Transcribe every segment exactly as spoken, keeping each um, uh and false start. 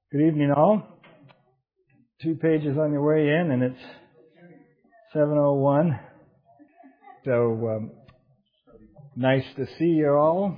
Good evening, all. Two pages on your way in, and it's seven oh one. So, um, nice to see you all.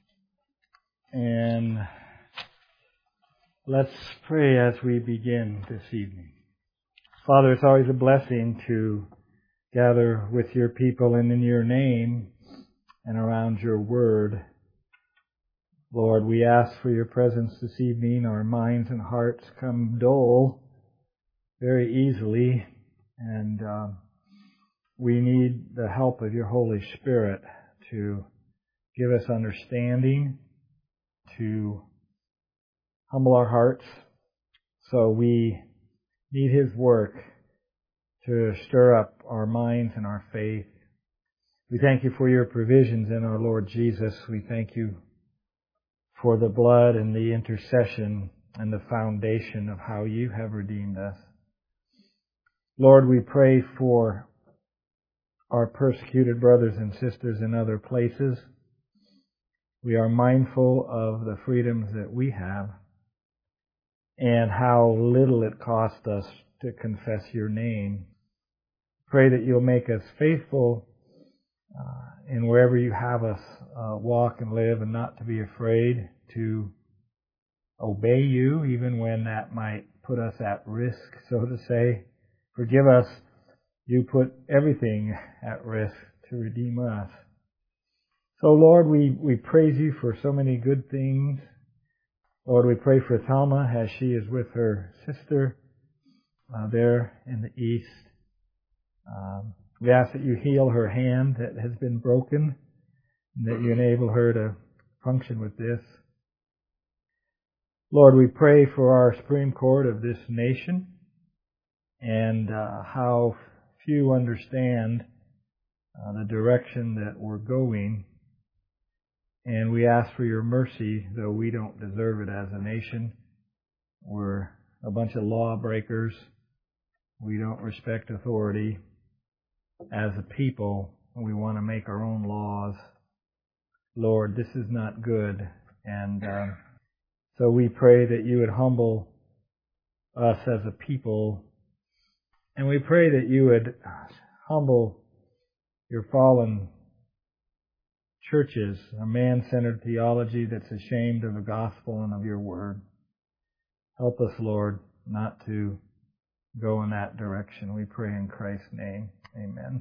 And let's pray as we begin this evening. Father, it's always a blessing to gather with your people and in your name and around your word. Lord, we ask for your presence this evening. Our minds and hearts come dull very easily, and uh, we need the help of your Holy Spirit to give us understanding, to humble our hearts. So we need His work to stir up our minds and our faith. We thank you for your provisions in our Lord Jesus. We thank you for the blood and the intercession and the foundation of how you have redeemed us. Lord, we pray for our persecuted brothers and sisters in other places. We are mindful of the freedoms that we have and how little it cost us to confess your name. Pray that you'll make us faithful uh, in wherever you have us uh, walk and live, and not to be afraid to obey you, even when that might put us at risk, so to say. Forgive us. You put everything at risk to redeem us. So, Lord, we, we praise you for so many good things. Lord, we pray for Thelma as she is with her sister uh, there in the east. Um, we ask that you heal her hand that has been broken, and that you enable her to function with this. Lord, we pray for our Supreme Court of this nation, and uh, how few understand uh, the direction that we're going. And we ask for your mercy, though we don't deserve it as a nation. We're a bunch of lawbreakers. We don't respect authority. As a people, we want to make our own laws. Lord, this is not good. And uh, so we pray that you would humble us as a people. And we pray that you would humble your fallen churches, a man-centered theology that's ashamed of the gospel and of your word. Help us, Lord, not to go in that direction. We pray in Christ's name. Amen.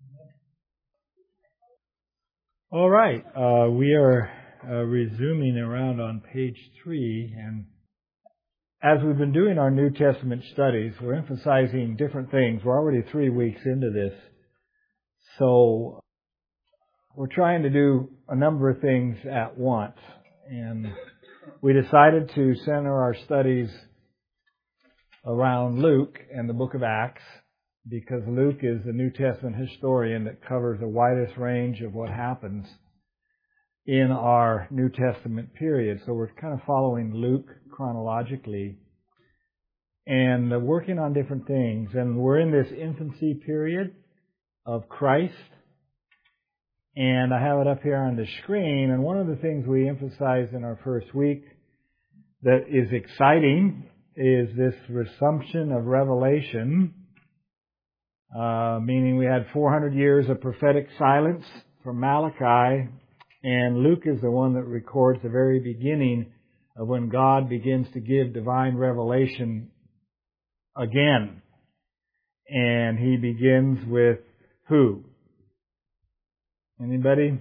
All right. Uh, we are uh, resuming around on page three, and as we've been doing our New Testament studies, we're emphasizing different things. We're already three weeks into this, so we're trying to do a number of things at once. And we decided to center our studies around Luke and the book of Acts, because Luke is the New Testament historian that covers the widest range of what happens in our New Testament period. So we're kind of following Luke chronologically and working on different things. And we're in this infancy period of Christ. And I have it up here on the screen. And one of the things we emphasized in our first week that is exciting is this resumption of revelation, uh, meaning we had four hundred years of prophetic silence from Malachi, and Luke is the one that records the very beginning of when God begins to give divine revelation again. And he begins with who? Anybody?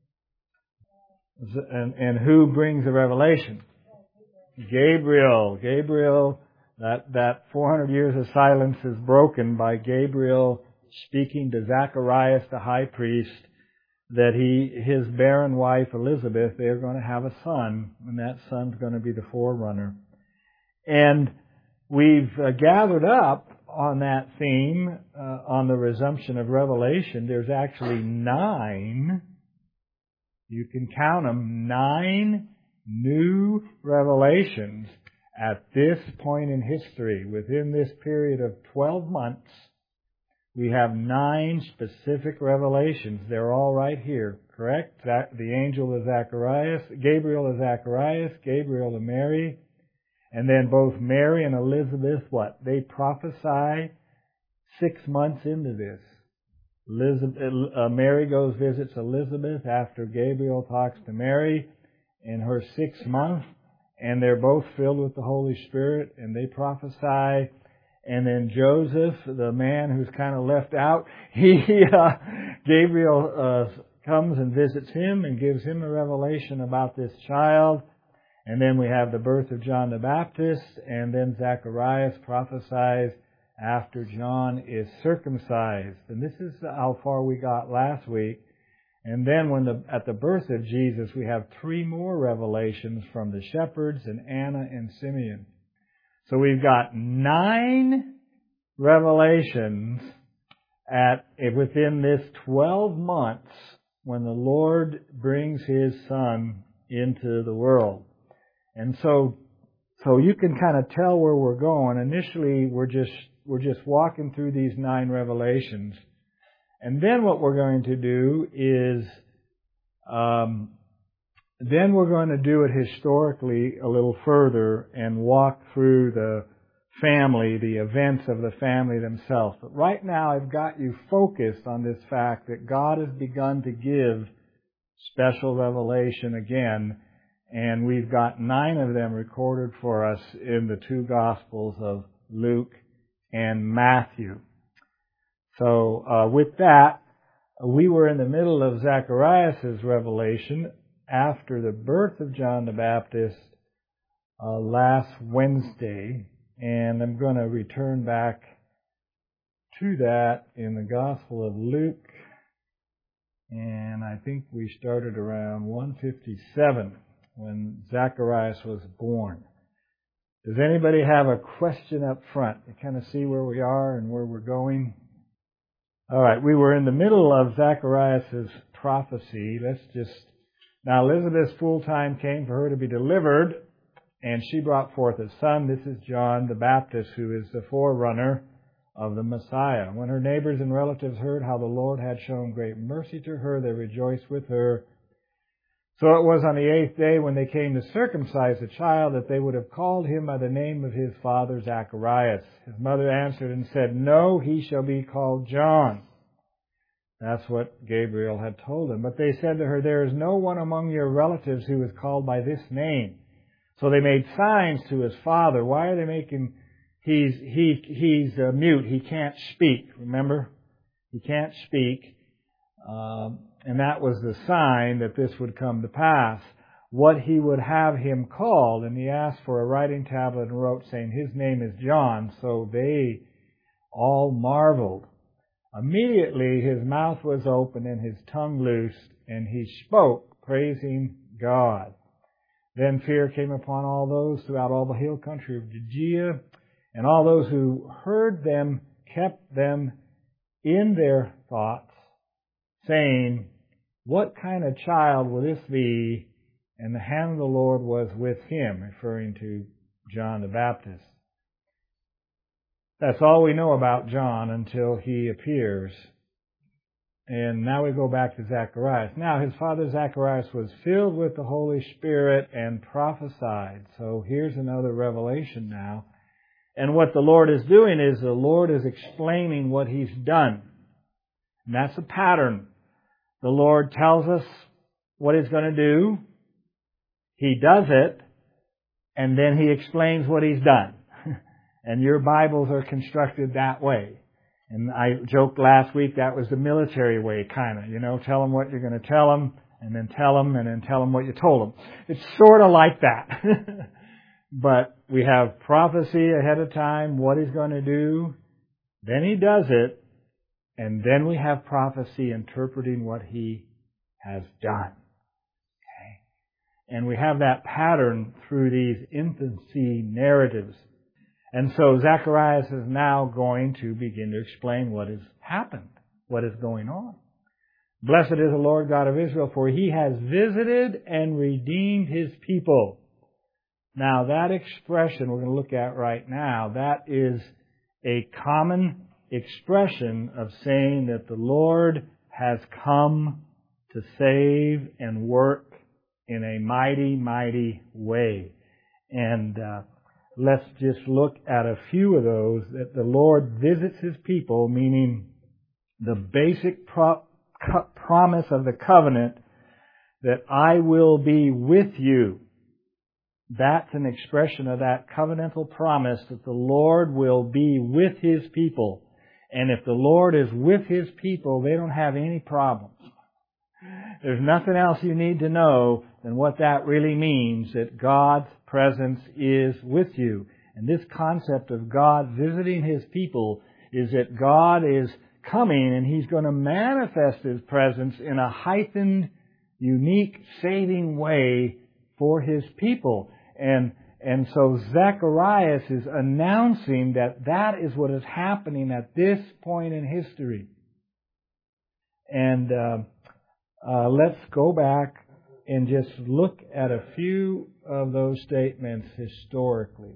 And, and who brings the revelation? Gabriel. Gabriel, that, that four hundred years of silence is broken by Gabriel speaking to Zacharias, the high priest, that he, his barren wife Elizabeth, they're going to have a son, and that son's going to be the forerunner. And we've uh, gathered up on that theme, uh, on the resumption of revelation. There's actually nine, you can count them, nine new revelations at this point in history. Within this period of twelve months, we have nine specific revelations. They're all right here, correct? The angel of Zacharias, Gabriel of Zacharias, Gabriel of Mary, And then both Mary and Elizabeth, what? They prophesy six months into this. Elizabeth, uh, Mary goes visits Elizabeth after Gabriel talks to Mary in her sixth month, and they're both filled with the Holy Spirit, and they prophesy. And then Joseph, the man who's kind of left out, he uh, Gabriel uh, comes and visits him and gives him a revelation about this child. And then we have the birth of John the Baptist, and then Zacharias prophesies after John is circumcised. And this is how far we got last week. And then when the, at the birth of Jesus, we have three more revelations from the shepherds and Anna and Simeon. So we've got nine revelations at within this twelve months when the Lord brings His Son into the world. And so, so you can kind of tell where we're going. Initially, we're just we're just walking through these nine revelations, and then what we're going to do is, um, then we're going to do it historically a little further and walk through the family, the events of the family themselves. But right now, I've got you focused on this fact that God has begun to give special revelation again. And we've got nine of them recorded for us in the two Gospels of Luke and Matthew. So uh, with that, we were in the middle of Zacharias' revelation after the birth of John the Baptist uh, last Wednesday. And I'm going to return back to that in the Gospel of Luke. And I think we started around one fifty-seven. When Zacharias was born. Does anybody have a question up front? You kind of see where we are and where we're going? All right, we were in the middle of Zacharias' prophecy. Let's just... Now Elizabeth's full time came for her to be delivered, and she brought forth a son. This is John the Baptist, who is the forerunner of the Messiah. When her neighbors and relatives heard how the Lord had shown great mercy to her, they rejoiced with her. So it was on the eighth day when they came to circumcise the child that they would have called him by the name of his father Zacharias. His mother answered and said, "No, he shall be called John." That's what Gabriel had told them. But they said to her, "There is no one among your relatives who is called by this name." So they made signs to his father. Why are they making... He's, he, he's uh, mute. He can't speak. Remember? He can't speak. Um... And that was the sign that this would come to pass. What he would have him called, and he asked for a writing tablet and wrote saying, "His name is John." So they all marveled. Immediately his mouth was open and his tongue loosed, and he spoke, praising God. Then fear came upon all those throughout all the hill country of Judea, and all those who heard them kept them in their thoughts, saying, "What kind of child will this be?" And the hand of the Lord was with him, referring to John the Baptist. That's all we know about John until he appears. And now we go back to Zacharias. Now his father Zacharias was filled with the Holy Spirit and prophesied. So here's another revelation now. And what the Lord is doing is the Lord is explaining what He's done. And that's a pattern. The Lord tells us what He's going to do. He does it. And then He explains what He's done. And your Bibles are constructed that way. And I joked last week that was the military way, kind of. You know, tell them what you're going to tell them, and then tell them, and then tell them what you told them. It's sort of like that. But we have prophecy ahead of time, what He's going to do. Then He does it. And then we have prophecy interpreting what He has done. Okay? And we have that pattern through these infancy narratives. And so Zacharias is now going to begin to explain what has happened, what is going on. Blessed is the Lord God of Israel, for He has visited and redeemed His people. Now that expression we're going to look at right now, that is a common expression of saying that the Lord has come to save and work in a mighty, mighty way. And uh, let's just look at a few of those. That the Lord visits His people, meaning the basic pro- co- promise of the covenant that I will be with you. That's an expression of that covenantal promise that the Lord will be with His people. And if the Lord is with His people, they don't have any problems. There's nothing else you need to know than what that really means, that God's presence is with you. And this concept of God visiting His people is that God is coming and He's going to manifest His presence in a heightened, unique, saving way for His people. And and so Zacharias is announcing that that is what is happening at this point in history. And uh, uh, let's go back and just look at a few of those statements historically.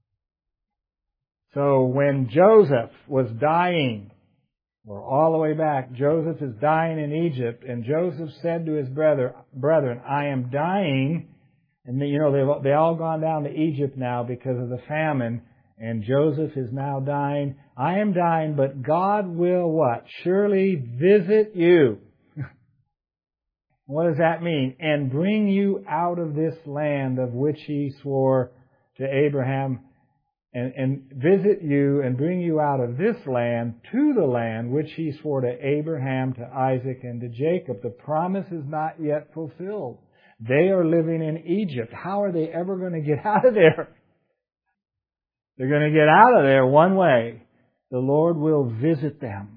So when Joseph was dying, or all the way back, Joseph is dying in Egypt, and Joseph said to his brother, brethren, I am dying. And you know, they've they all gone down to Egypt now because of the famine, and Joseph is now dying. I am dying, but God will what? Surely visit you. What does that mean? And bring you out of this land of which He swore to Abraham, and, and visit you and bring you out of this land to the land which He swore to Abraham, to Isaac, and to Jacob. The promise is not yet fulfilled. They are living in Egypt. How are they ever going to get out of there? They're going to get out of there one way. The Lord will visit them.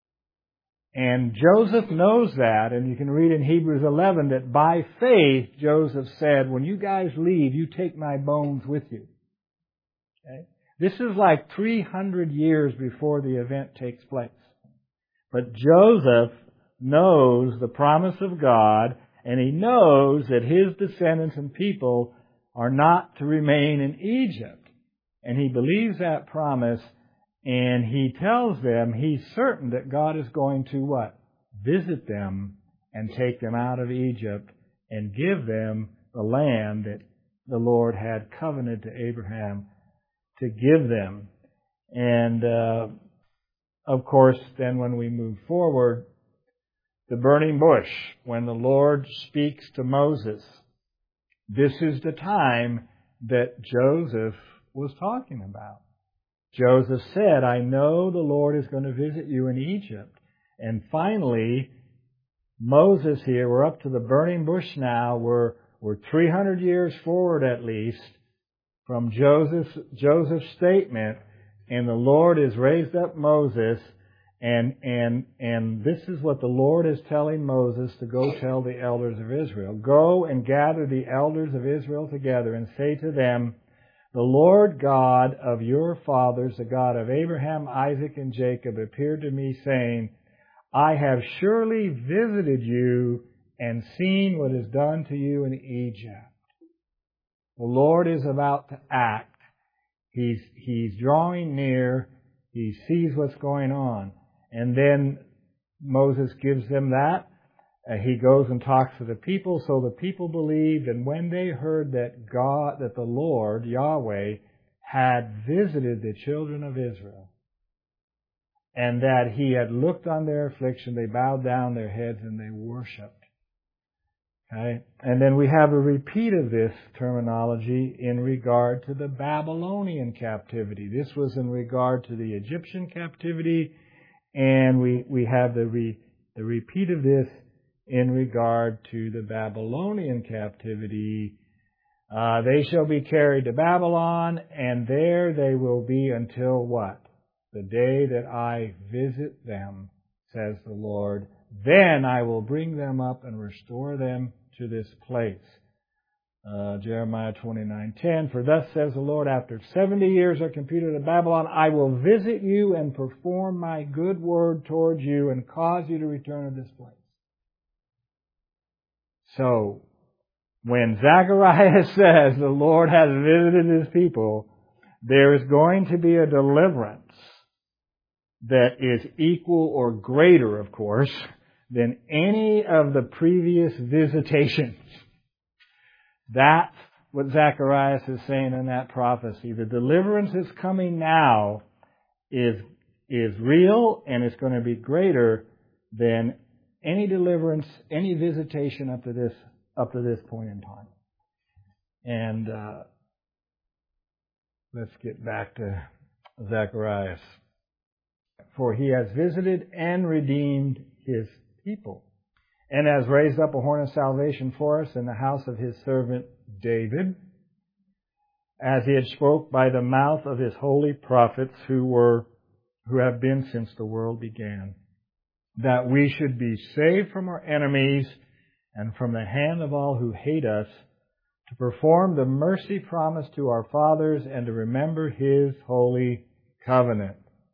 And Joseph knows that, and you can read in Hebrews eleven that by faith Joseph said, when you guys leave, you take my bones with you. Okay? This is like three hundred years before the event takes place. But Joseph knows the promise of God, and he knows that his descendants and people are not to remain in Egypt. And he believes that promise, and he tells them he's certain that God is going to what? Visit them and take them out of Egypt and give them the land that the Lord had covenanted to Abraham to give them. And, uh, of course, then when we move forward, the burning bush, when the Lord speaks to Moses, this is the time that Joseph was talking about. Joseph said, I know the Lord is going to visit you in Egypt. And finally, Moses here, we're up to the burning bush now. We're, we're three hundred years forward at least from Joseph's, Joseph's statement. And the Lord has raised up Moses. And, and, and this is what the Lord is telling Moses to go tell the elders of Israel. Go and gather the elders of Israel together and say to them, the Lord God of your fathers, the God of Abraham, Isaac, and Jacob, appeared to me saying, I have surely visited you and seen what is done to you in Egypt. The Lord is about to act. He's, he's drawing near. He sees what's going on. And then Moses gives them that. Uh, he goes and talks to the people, so the people believed, and when they heard that God, that the Lord, Yahweh, had visited the children of Israel, and that He had looked on their affliction, they bowed down their heads and they worshipped. Okay? And then we have a repeat of this terminology in regard to the Babylonian captivity. This was in regard to the Egyptian captivity, and we, we have the, re, the repeat of this in regard to the Babylonian captivity. Uh, they shall be carried to Babylon, and there they will be until what? The day that I visit them, says the Lord. Then I will bring them up and restore them to this place. Uh, Jeremiah twenty-nine ten. For thus says the Lord, after seventy years are computed at Babylon, I will visit you and perform my good word towards you and cause you to return to this place. So, when Zacharias says the Lord has visited His people, there is going to be a deliverance that is equal or greater, of course, than any of the previous visitations. That's what Zacharias is saying in that prophecy. The deliverance that's coming now is, is real, and it's going to be greater than any deliverance, any visitation up to this, up to this point in time. And uh, let's get back to Zacharias. For he has visited and redeemed his people, and has raised up a horn of salvation for us in the house of his servant David, as he had spoke by the mouth of his holy prophets who were, who have been since the world began, that we should be saved from our enemies and from the hand of all who hate us, to perform the mercy promised to our fathers and to remember his holy covenant.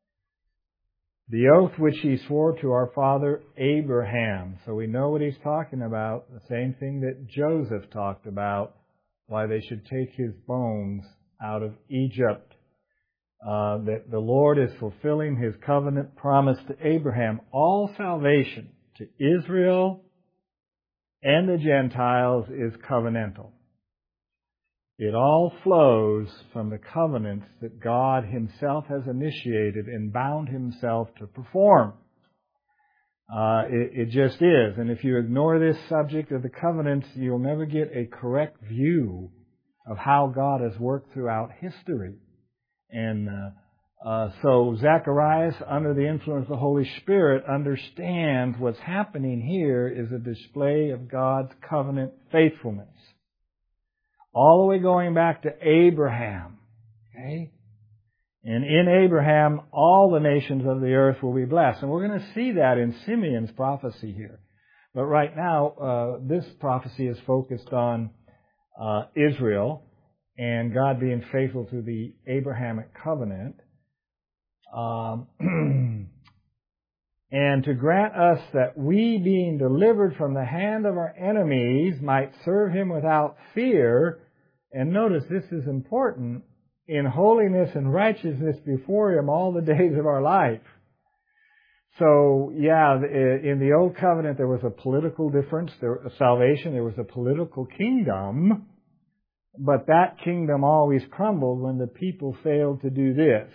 The oath which he swore to our father Abraham. So we know what he's talking about. The same thing that Joseph talked about, why they should take his bones out of Egypt. Uh, that the Lord is fulfilling his covenant promise to Abraham. All salvation to Israel and the Gentiles is covenantal. It all flows from the covenants that God himself has initiated and bound himself to perform. Uh, it, it just is. And if you ignore this subject of the covenants, you'll never get a correct view of how God has worked throughout history. And uh, uh, so Zacharias, under the influence of the Holy Spirit, understands what's happening here is a display of God's covenant faithfulness. All the way going back to Abraham. Okay? And in Abraham, all the nations of the earth will be blessed. And we're going to see that in Simeon's prophecy here. But right now, uh, this prophecy is focused on uh, Israel and God being faithful to the Abrahamic covenant. Um, and to grant us that we, being delivered from the hand of our enemies, might serve him without fear. And notice this is important, in holiness and righteousness before him all the days of our life. So, yeah, in the Old Covenant there was a political difference, there was salvation, there was a political kingdom, but that kingdom always crumbled when the people failed to do this.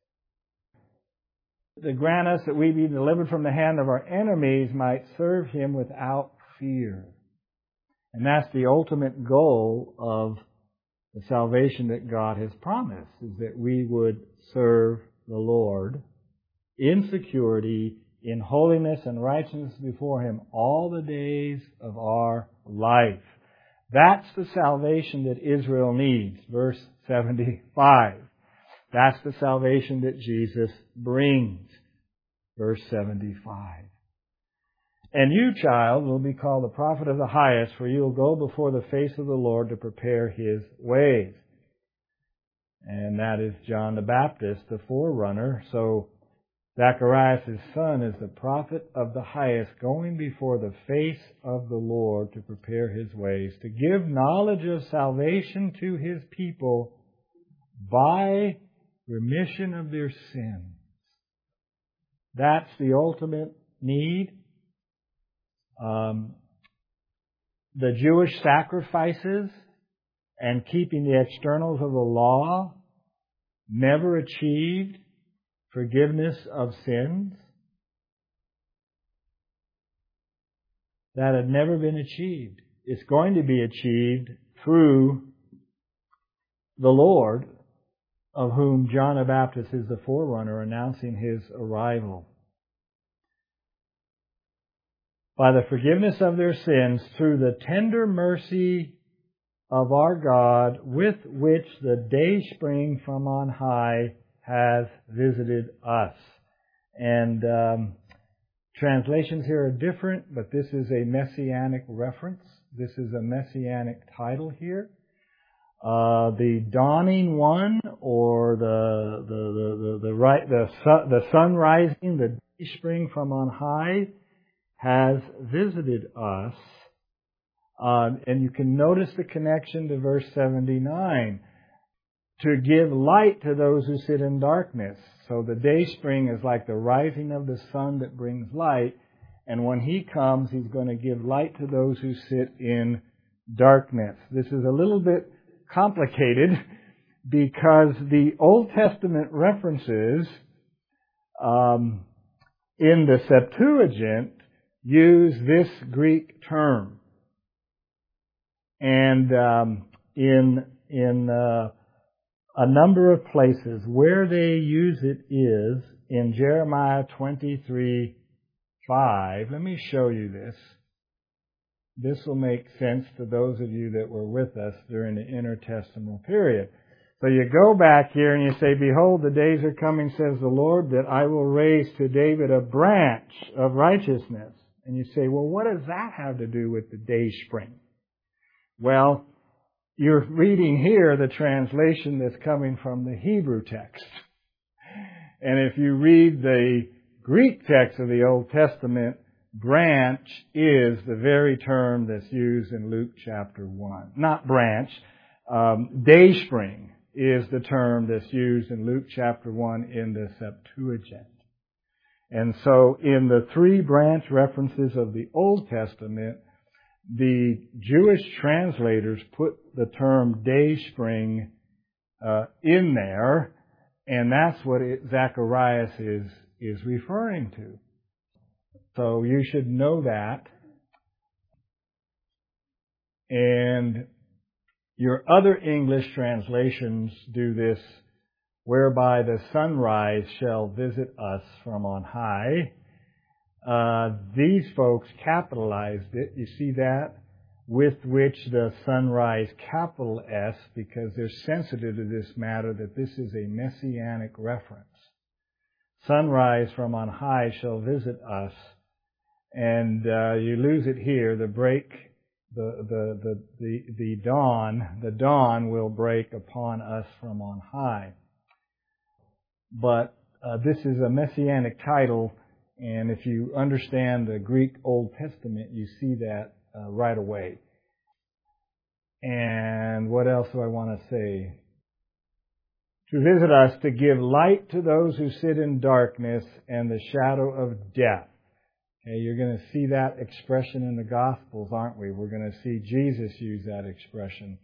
To grant us that we be delivered from the hand of our enemies might serve him without fear. And that's the ultimate goal of the salvation that God has promised, is that we would serve the Lord in security, in holiness and righteousness before him all the days of our life. That's the salvation that Israel needs. Verse seventy-five. That's the salvation that Jesus brings. Verse seventy-five. And you, child, will be called the prophet of the highest, for you will go before the face of the Lord to prepare his ways. And that is John the Baptist, the forerunner. So Zacharias' son is the prophet of the highest, going before the face of the Lord to prepare his ways, to give knowledge of salvation to his people by remission of their sins. That's the ultimate need. Um, the Jewish sacrifices and keeping the externals of the law never achieved forgiveness of sins. That had never been achieved. It's going to be achieved through the Lord, of whom John the Baptist is the forerunner, announcing his arrival. By the forgiveness of their sins through the tender mercy of our God, with which the dayspring from on high has visited us. And um, translations here are different, but this is a messianic reference. This is a messianic title here. Uh, the dawning one, or the the the the the, right, the, sun, the sun rising, the dayspring from on high, has visited us. Uh, and you can notice the connection to verse seventy-nine. To give light to those who sit in darkness. So the dayspring is like the rising of the sun that brings light. And when he comes, he's going to give light to those who sit in darkness. This is a little bit complicated because the Old Testament references um, in the Septuagint use this Greek term. And um, in in uh, a number of places where they use it is in Jeremiah twenty-three five. Let me show you this. This will make sense to those of you that were with us during the intertestamental period. So you go back here and you say, "Behold, the days are coming, says the Lord, that I will raise to David a branch of righteousness." And you say, well, what does that have to do with the day spring? Well, you're reading here the translation that's coming from the Hebrew text. And if you read the Greek text of the Old Testament, branch is the very term that's used in Luke chapter one. Not branch. Um, dayspring is the term that's used in Luke chapter one in the Septuagint. And so in the three branch references of the Old Testament, the Jewish translators put the term dayspring uh, in there, and that's what it, Zacharias is, is referring to. So you should know that. And your other English translations do this, whereby the sunrise shall visit us from on high. Uh, these folks capitalized it. You see that? With which the sunrise, capital S, because they're sensitive to this matter that this is a messianic reference. Sunrise from on high shall visit us. And uh, you lose it here. The break, the, the, the, the, the dawn, the dawn will break upon us from on high. But uh, this is a messianic title, and if you understand the Greek Old Testament, you see that uh, right away. And what else do I want to say? To visit us, to give light to those who sit in darkness and the shadow of death. Okay, you're going to see that expression in the Gospels, aren't we? We're going to see Jesus use that expression.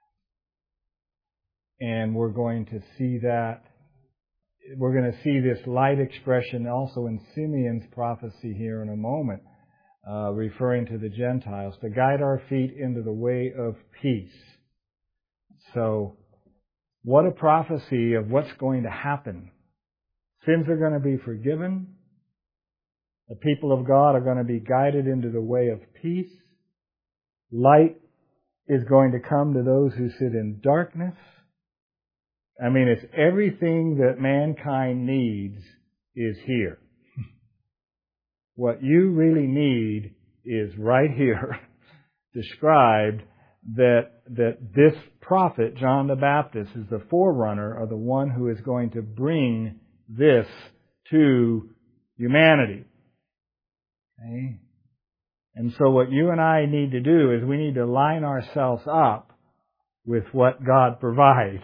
And we're going to see that We're going to see this light expression also in Simeon's prophecy here in a moment, uh, referring to the Gentiles, to guide our feet into the way of peace. So, what a prophecy of what's going to happen. Sins are going to be forgiven. The people of God are going to be guided into the way of peace. Light is going to come to those who sit in darkness. I mean, it's everything that mankind needs is here. What you really need is right here, described that that this prophet, John the Baptist, is the forerunner or the one who is going to bring this to humanity. Okay? And so what you and I need to do is we need to line ourselves up with what God provides.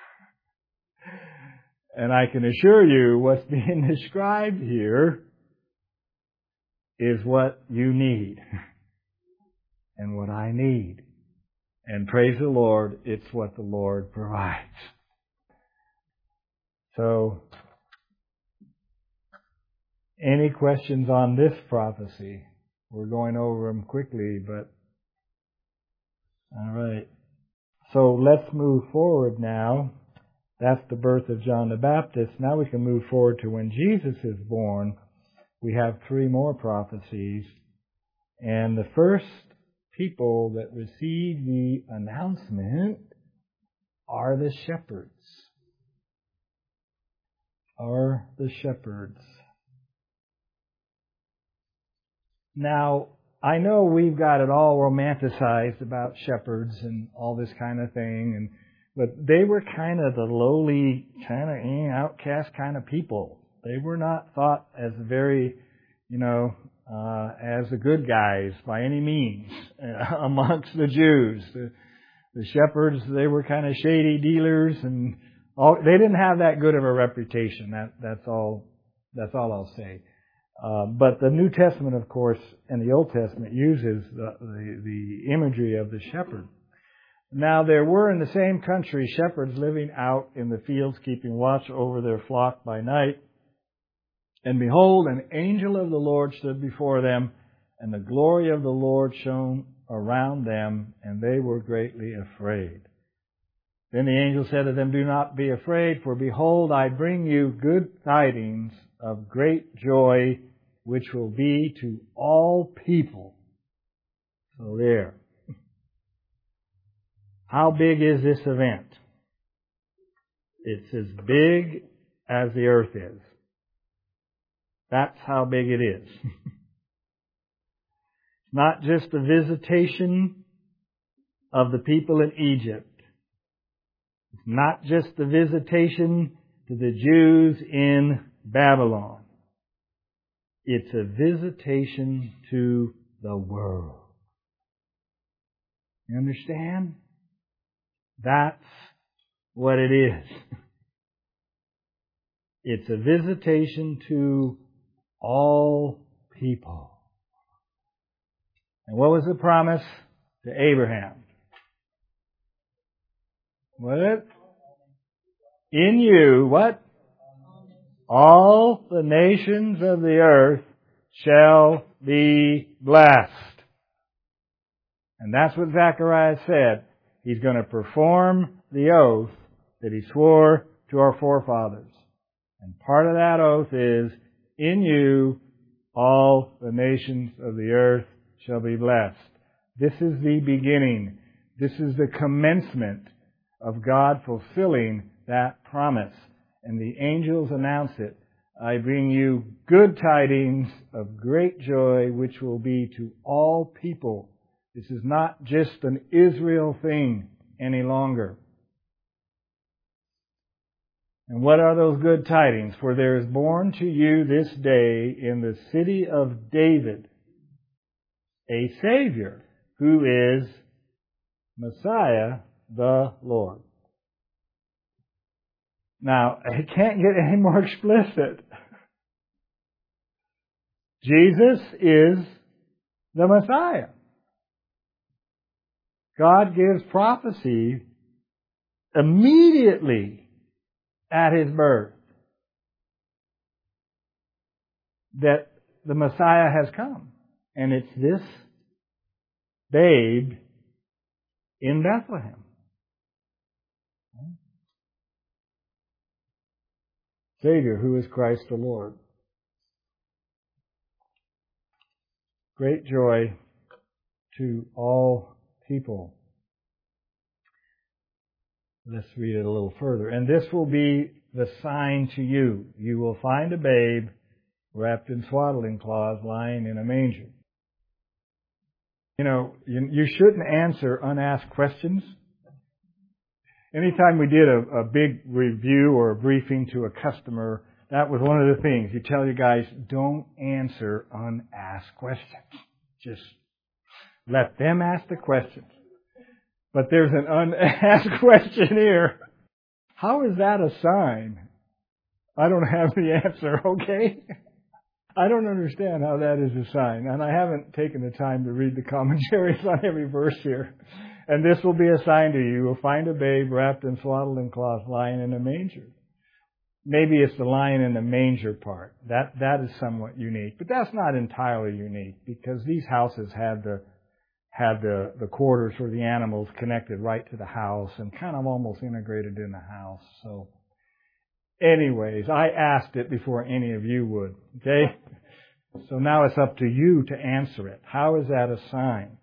And I can assure you what's being described here is what you need and what I need. And praise the Lord, it's what the Lord provides. So, any questions on this prophecy? We're going over them quickly, but all right. So let's move forward now. That's the birth of John the Baptist. Now we can move forward to when Jesus is born. We have three more prophecies. And the first people that receive the announcement are the shepherds. Are the shepherds. Now, I know we've got it all romanticized about shepherds and all this kind of thing, and but they were kind of the lowly, kind of outcast kind of people. They were not thought as very, you know, uh, as the good guys by any means uh, amongst the Jews. The, the shepherds, they were kind of shady dealers, and all, they didn't have that good of a reputation. That that's all. That's all I'll say. Uh, but the New Testament, of course, and the Old Testament uses the, the, the imagery of the shepherd. Now there were in the same country shepherds living out in the fields, keeping watch over their flock by night. And behold, an angel of the Lord stood before them, and the glory of the Lord shone around them, and they were greatly afraid. Then the angel said to them, "Do not be afraid, for behold, I bring you good tidings of great joy, which will be to all people." So there. How big is this event? It's as big as the earth is. That's how big it is. Not just the visitation of the people in Egypt. It's not just the visitation to the Jews in Babylon. It's a visitation to the world. You understand? That's what it is. It's a visitation to all people. And what was the promise to Abraham? What? In you, what? All the nations of the earth shall be blessed. And that's what Zechariah said. He's going to perform the oath that he swore to our forefathers. And part of that oath is, in you, all the nations of the earth shall be blessed. This is the beginning. This is the commencement of God fulfilling that promise. And the angels announce it. I bring you good tidings of great joy, which will be to all people. This is not just an Israel thing any longer. And what are those good tidings? For there is born to you this day in the city of David a Savior, who is Messiah the Lord. Now, it can't get any more explicit. Jesus is the Messiah. God gives prophecy immediately at His birth that the Messiah has come. And it's this babe in Bethlehem. Savior, who is Christ the Lord. Great joy to all people. Let's read it a little further. And this will be the sign to you. You will find a babe wrapped in swaddling cloths lying in a manger. You know, you, you shouldn't answer unasked questions. Anytime we did a, a big review or a briefing to a customer, that was one of the things. You tell your guys, don't answer unasked questions. Just let them ask the questions. But there's an unasked question here. How is that a sign? I don't have the answer, okay? I don't understand how that is a sign. And I haven't taken the time to read the commentaries on every verse here. And this will be a sign to you. You will find a babe wrapped in swaddling cloths lying in a manger. Maybe it's the lying in the manger part. That that is somewhat unique. But that's not entirely unique, because these houses had the had the, the quarters for the animals connected right to the house and kind of almost integrated in the house. So anyways, I asked it before any of you would. Okay? So now it's up to you to answer it. How is that a sign?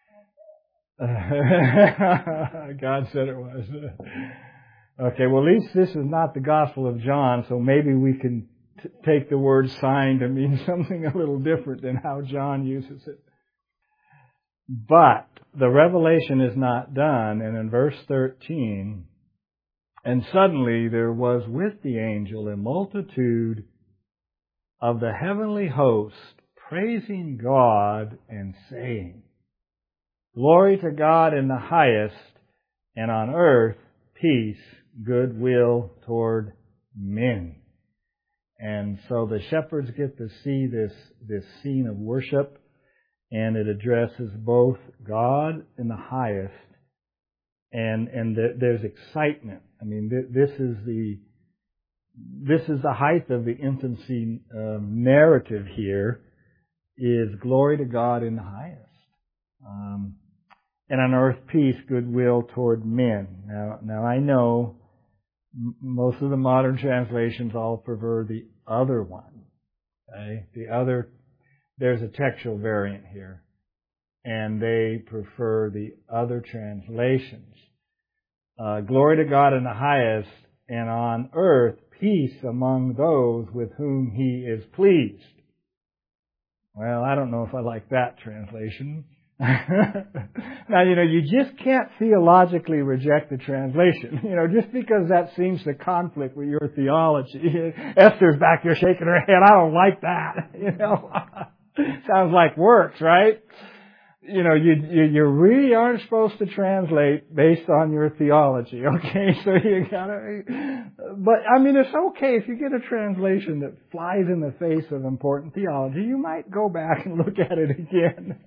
God said it was. Okay, well, at least this is not the Gospel of John, so maybe we can t- take the word sign to mean something a little different than how John uses it. But the revelation is not done, and in verse thirteen, and suddenly there was with the angel a multitude of the heavenly host praising God and saying, Glory to God in the highest, and on earth peace, goodwill toward men. And so the shepherds get to see this, this scene of worship, and it addresses both God in the highest and and th- there's excitement. I mean, th- this is the this is the height of the infancy um, narrative here. Is glory to God in the highest, um, and on earth peace, goodwill toward men. Now, now I know m- most of the modern translations all prefer the other one. Okay, the other. There's a textual variant here, and they prefer the other translations. Uh, glory to God in the highest, and on earth peace among those with whom He is pleased. Well, I don't know if I like that translation. Now, you know, you just can't theologically reject the translation. You know, just because that seems to conflict with your theology. Esther's back there shaking her head. I don't like that. You know, sounds like works, right? You know, you, you you really aren't supposed to translate based on your theology, okay? So you gotta, but I mean, it's okay if you get a translation that flies in the face of important theology. You might go back and look at it again.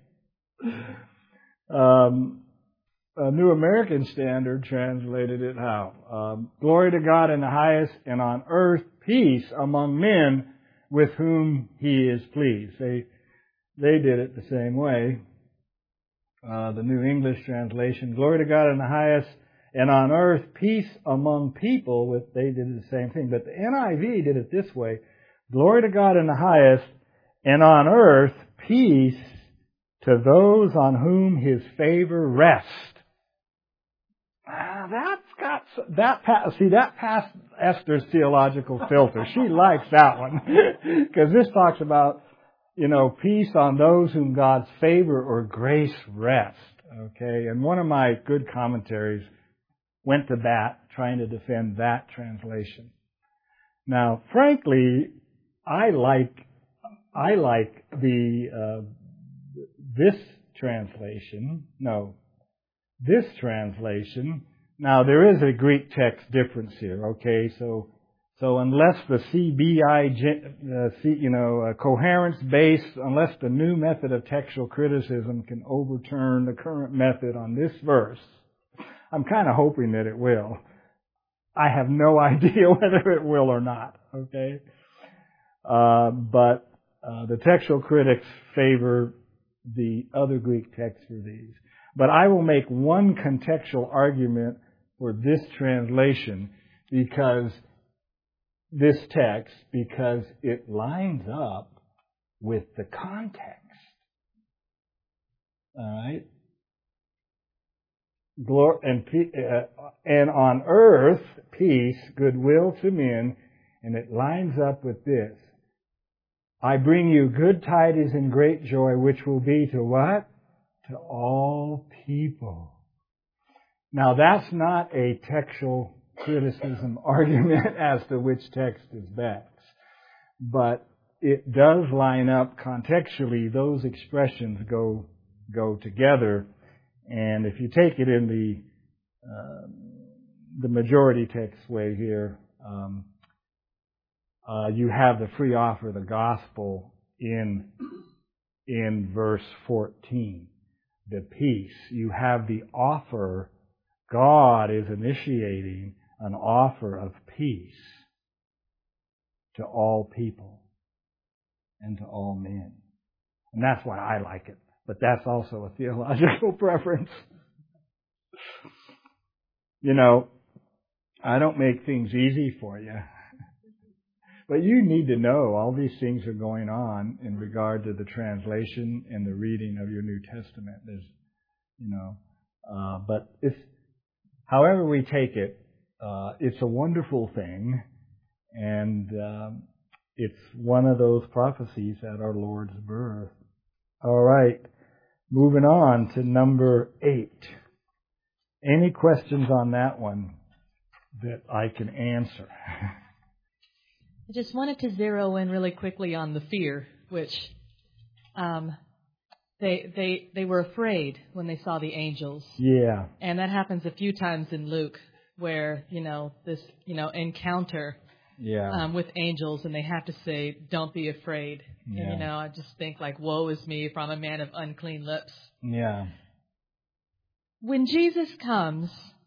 Um, a New American Standard translated it how? Um, Glory to God in the highest, and on earth peace among men with whom He is pleased. They they did it the same way. Uh, the New English translation, glory to God in the highest, and on earth peace among people. With they did the same thing, but the N I V did it this way: glory to God in the highest, and on earth peace to those on whom His favor rests. Ah, that's got that. See, that passed Esther's theological filter. She likes that one because this talks about, you know, peace on those whom God's favor or grace rest. Okay, and one of my good commentaries went to bat trying to defend that translation. Now, frankly, I like I like the uh, this translation. No, this translation. Now, there is a Greek text difference here. Okay, so. So unless the C B I, uh, C, you know, uh, coherence based, unless the new method of textual criticism can overturn the current method on this verse, I'm kind of hoping that it will. I have no idea whether it will or not. Okay, uh, but uh, the textual critics favor the other Greek texts for these. But I will make one contextual argument for this translation because. This text because it lines up with the context. All right? Glor- and, uh, and on earth, peace, goodwill to men, and it lines up with this. I bring you good tidings and great joy, which will be to what? To all people. Now, that's not a textual criticism argument as to which text is best. But it does line up contextually. Those expressions go go together. And if you take it in the uh, the majority text way here, um, uh, you have the free offer of the gospel in in verse fourteen. The peace. You have the offer. God is initiating an offer of peace to all people and to all men. And that's why I like it. But that's also a theological preference. You know, I don't make things easy for you. But you need to know all these things are going on in regard to the translation and the reading of your New Testament. There's, you know, uh, but it's, however we take it, Uh, it's a wonderful thing, and um, it's one of those prophecies at our Lord's birth. All right, moving on to number eight. Any questions on that one that I can answer? I just wanted to zero in really quickly on the fear, which um, they they they were afraid when they saw the angels. Yeah, and that happens a few times in Luke, where, you know, this, you know, encounter yeah. um, with angels, and they have to say, don't be afraid. Yeah. And, you know, I just think, like, woe is me, for I'm a man of unclean lips. Yeah. When Jesus comes,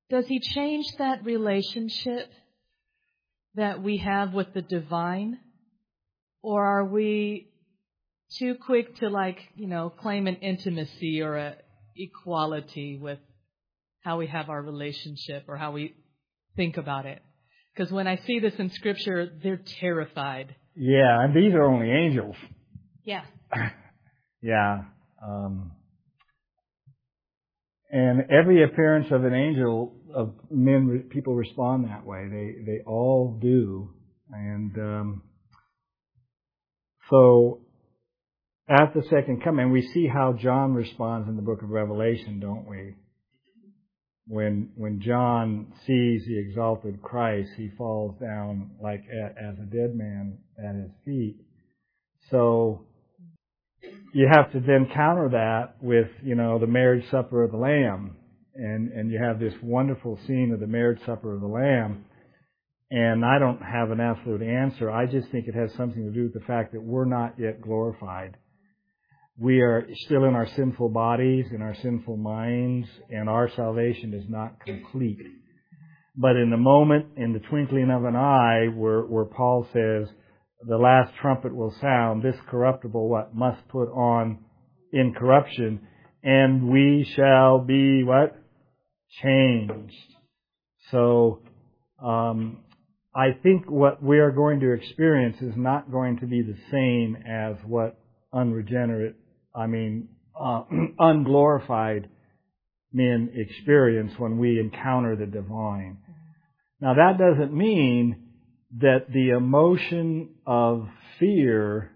does He change that relationship that we have with the divine? Or are we too quick to, like, you know, claim an intimacy or a equality with how we have our relationship or how we think about it? Because when I see this in Scripture, they're terrified. Yeah, and these are only angels. Yeah. yeah. Um, and every appearance of an angel, of men, people respond that way. They they all do. And um, so at the second coming, we see how John responds in the book of Revelation, don't we? When when John sees the exalted Christ, he falls down like a, as a dead man at his feet. So you have to then counter that with, you know, the marriage supper of the Lamb. And, and you have this wonderful scene of the marriage supper of the Lamb. And I don't have an absolute answer. I just think it has something to do with the fact that we're not yet glorified. We are still in our sinful bodies, in our sinful minds, and our salvation is not complete. But in the moment, in the twinkling of an eye, where, where Paul says, the last trumpet will sound, this corruptible what must put on incorruption, and we shall be what? Changed. So, um, I think what we are going to experience is not going to be the same as what unregenerate, I mean, uh, unglorified men experience when we encounter the divine. Now, that doesn't mean that the emotion of fear,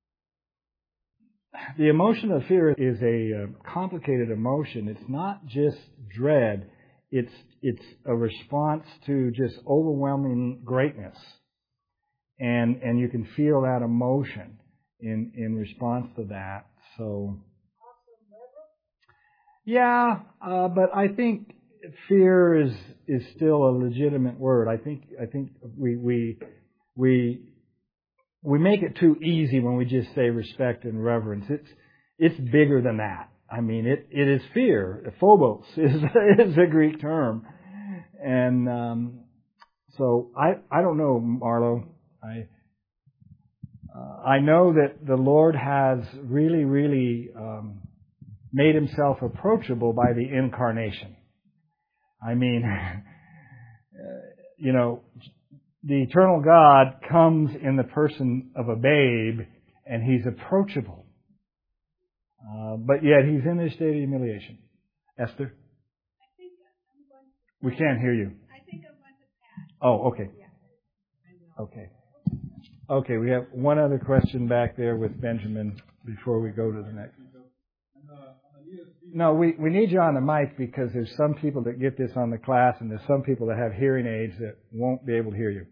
the emotion of fear is a uh, complicated emotion. It's not just dread. It's it's a response to just overwhelming greatness, and and you can feel that emotion in in response to that. So, yeah, uh, but I think fear is is still a legitimate word. I think I think we we we we make it too easy when we just say respect and reverence. It's it's bigger than that. I mean, it, it is fear. Phobos is is a Greek term, and um, so I I don't know, Marlo. I uh, I know that the Lord has really really um, made Himself approachable by the incarnation. I mean, you know, the eternal God comes in the person of a babe, and He's approachable. Uh, but yet He's in this state of humiliation. Esther? I think I'm going to... We can't hear you. I think I'm going to pass. Oh, okay. Yeah. Okay. Okay, we have one other question back there with Benjamin before we go to the next. No, we, we need you on the mic because there's some people that get this on the class and there's some people that have hearing aids that won't be able to hear you.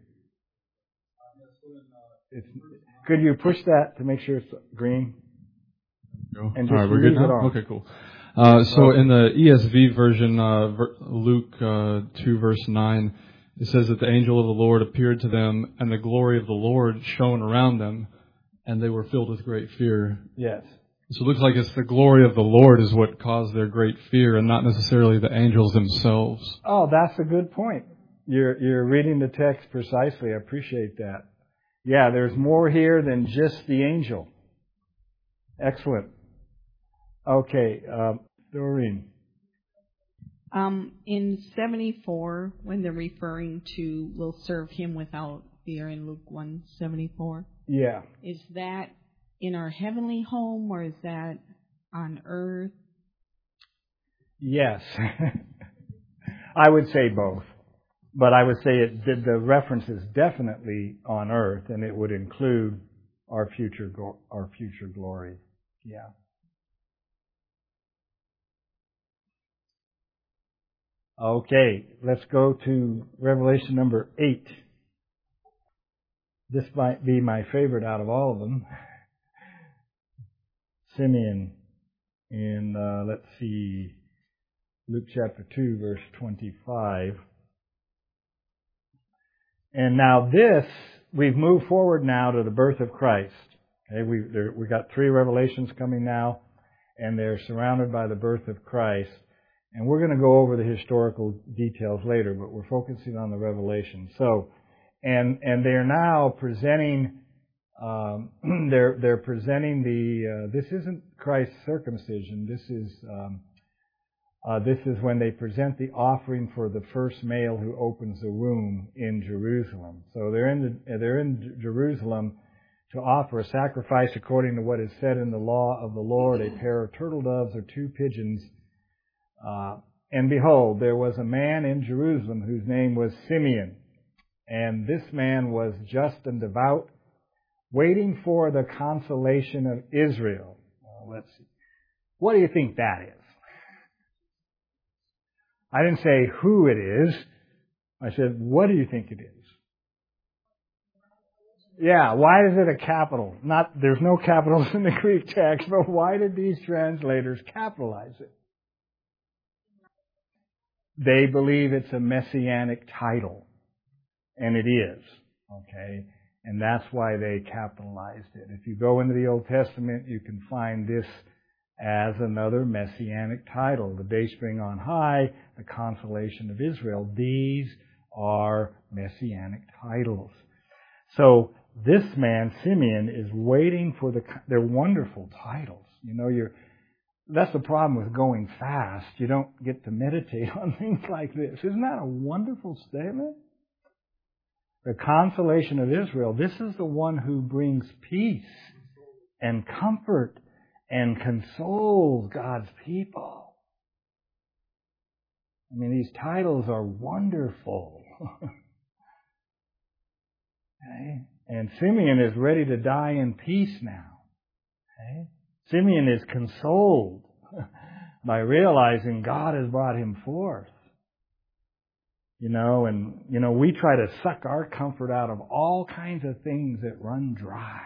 It's, could you push that to make sure it's green? Go. And All just right, we're leave good now? it on. Okay, cool. Uh, so in the E S V version, uh, Luke uh, two, verse nine, it says that the angel of the Lord appeared to them, and the glory of the Lord shone around them, and they were filled with great fear. Yes. So it looks like it's the glory of the Lord is what caused their great fear, and not necessarily the angels themselves. Oh, that's a good point. You're you're reading the text precisely. I appreciate that. Yeah, there's more here than just the angel. Excellent. Okay, um, Doreen. Um, in seventy-four, when they're referring to "will serve Him without fear" in Luke one seventy-four, Yeah. is that in our heavenly home or is that on earth? Yes. I would say both. But I would say it, the, the reference is definitely on earth, and it would include our future our future glory. Yeah. Okay, let's go to Revelation number eight. This might be my favorite out of all of them. Simeon in, uh, let's see, Luke chapter two, verse twenty-five. And now this, we've moved forward now to the birth of Christ. Okay, we we got three revelations coming now, and they're surrounded by the birth of Christ. And we're going to go over the historical details later, but we're focusing on the revelation. So, and and they're now presenting, um, they're they're presenting the. Uh, this isn't Christ's circumcision. This is um, uh, this is when they present the offering for the first male who opens the womb in Jerusalem. So they're in the, they're in Jerusalem to offer a sacrifice according to what is said in the law of the Lord: a pair of turtle doves or two pigeons. Uh, and behold, there was a man in Jerusalem whose name was Simeon. And this man was just and devout, waiting for the consolation of Israel. Well, let's see. What do you think that is? I didn't say who it is. I said, what do you think it is? Yeah, why is it a capital? Not, there's no capitals in the Greek text, but why did these translators capitalize it? They believe it's a messianic title. And it is. Okay? And that's why they capitalized it. If you go into the Old Testament, you can find this as another messianic title. The Dayspring on high, the consolation of Israel. These are messianic titles. So this man, Simeon, is waiting for the... They're wonderful titles. You know, you're... That's the problem with going fast. You don't get to meditate on things like this. Isn't that a wonderful statement? The consolation of Israel. This is the one who brings peace and comfort and consoles God's people. I mean, these titles are wonderful. Okay? And Simeon is ready to die in peace now. Okay? Simeon is consoled by realizing God has brought him forth. You know, and, you know, we try to suck our comfort out of all kinds of things that run dry.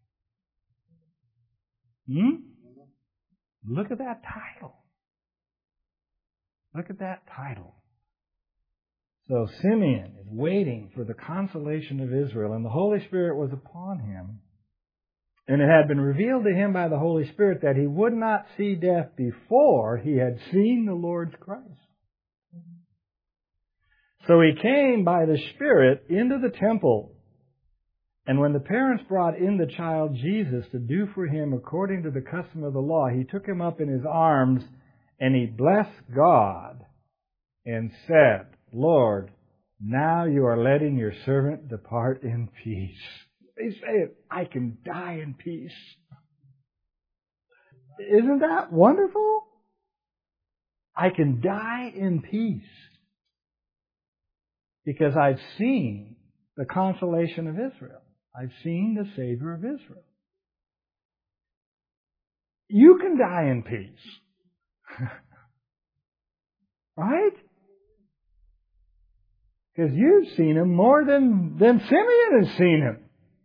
Hmm? Look at that title. Look at that title. So Simeon is waiting for the consolation of Israel, and the Holy Spirit was upon him. And it had been revealed to him by the Holy Spirit that he would not see death before he had seen the Lord's Christ. So he came by the Spirit into the temple. And when the parents brought in the child Jesus to do for him according to the custom of the law, he took him up in his arms and he blessed God and said, Lord, now you are letting your servant depart in peace. They say, I can die in peace. Isn't that wonderful? I can die in peace because I've seen the consolation of Israel. I've seen the Savior of Israel. You can die in peace. Right? Because you've seen him more than, than Simeon has seen him.